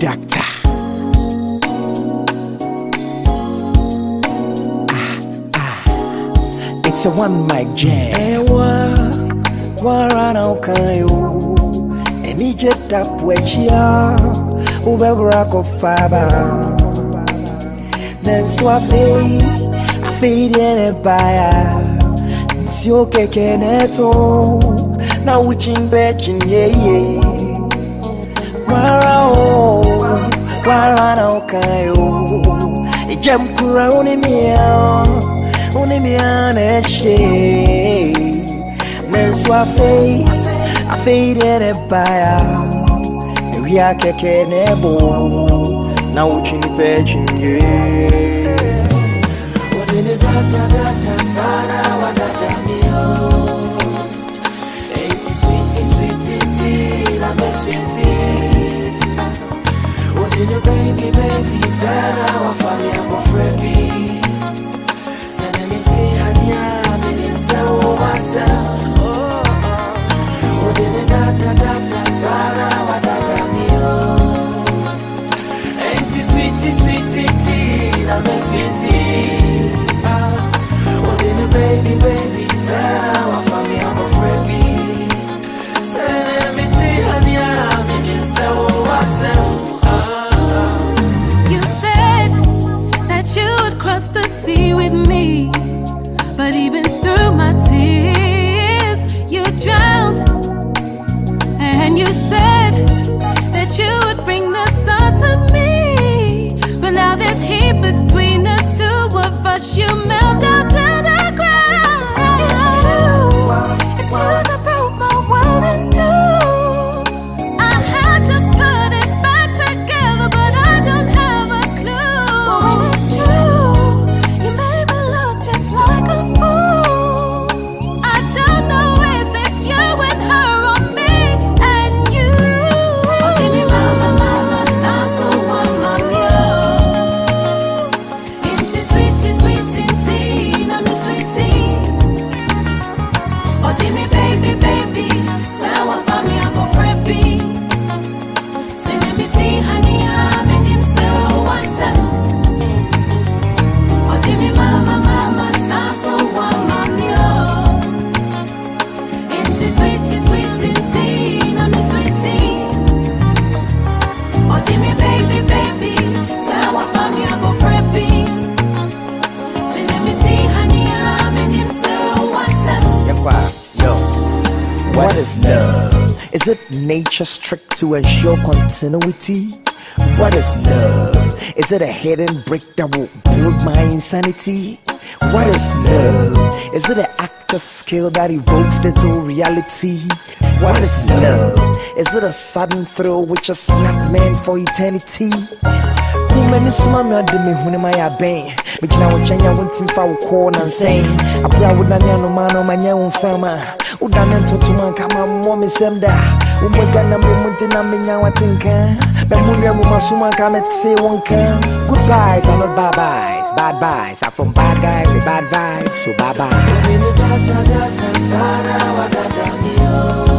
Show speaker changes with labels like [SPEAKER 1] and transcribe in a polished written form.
[SPEAKER 1] doctor. It's a one mic jam. Warana okayo, eni jeta pwechia, ubebra ko faba. Then so I fade in a buyer. Sio keke neto, na uchin bechin ye. Warana okayo, ijem kura unimia neshe. Then so I fade in a buyer. We are keke nebo, na uchin bechin ye.
[SPEAKER 2] Sana wadada mio, eti sweetie, la me sweetie. What did you baby, sana wafanya mofrebi. Sana miti hania, minim sawo wasa. What did you dada, sana wadada mio, eti sweetie, la me sweetie. Baby, Sarah, wa family, I'm afraid me. Send me to honey, I'm in so
[SPEAKER 3] You said that you would cross the sea with me, but even through my tears, you drowned. And you said that you would bring the sun to me, but now there's heat between the two of us. You melt down to the ground. It's you that broke my world in two. I had to put it back together, but I don't have a clue. When it's true, you made me look just like a fool. I don't know if it's you and her or me and you. Oh, give me mama, sound so mama, into sweetie, I'm the sweetie. Oh, give me baby, sawa fami abo frebi. Send me tea, honey, I'm in him so what's up? Oh, give me mama, sound so mama, into sweetie, I'm the sweetie. Oh, give me baby, sawa fami abo frebi.
[SPEAKER 1] What is love? Is it nature's trick to ensure continuity? What is love? Is it a hidden brick that will build my insanity? What is love? Is it an actor's skill that evokes little reality? What is love? Is it a sudden thrill which is not meant for eternity? Many small do me when my bang. But now when China went in for corn and saying, I proud that no man on my young farmer. Udanan to man come on, mommy senda. Umagana moment in a minya, I think. Bemunia Mumasuma come at say one can. Goodbyes are not bye byes. Bad byes are from bad guys with bad vibes. So bye bye.